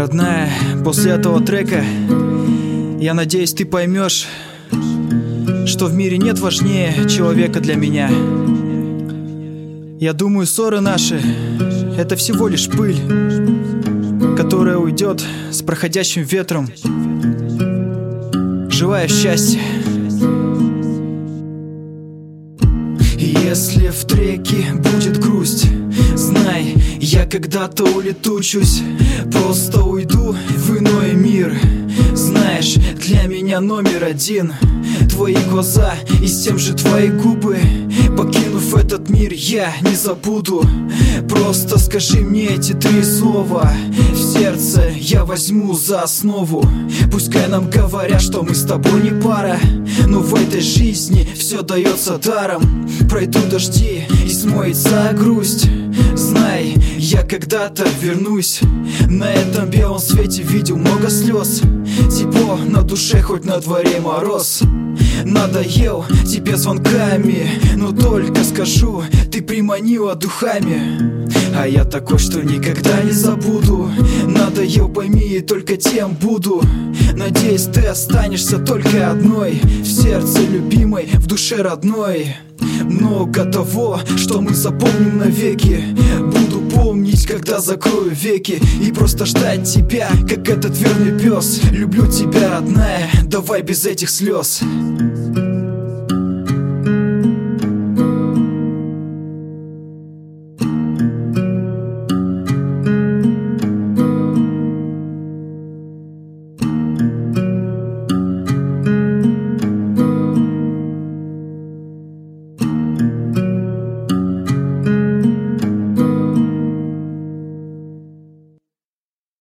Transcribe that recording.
Родная, после этого трека я надеюсь, ты поймешь, что в мире нет важнее человека для меня. Я думаю, ссоры наши — это всего лишь пыль, которая уйдет с проходящим ветром. Желаю счастья. Если в треке будет грусть, знай, я когда-то улетучусь, просто уйду в иной мир. Знаешь, для меня номер один твои глаза и с тем же твои губы. Покинув этот мир, я не забуду. Просто скажи мне эти 3 слова. В сердце я возьму за основу. Пускай нам говорят, что мы с тобой не пара, но в этой жизни все дается даром. Пройдут дожди и смоется грусть. Знай, я когда-то вернусь. На этом белом свете видел много слез. Тепло на душе, хоть на дворе мороз. Надоел тебе звонками, но только скажу, ты приманила духами. А я такой, что никогда не забуду. Надоел, пойми, и только тем буду. Надеюсь, ты останешься только одной, в сердце любимой, в душе родной. Много того, что мы запомним навеки. Буду помнить, когда закрою веки, и просто ждать тебя, как этот верный пес. Люблю тебя, родная, давай без этих слез.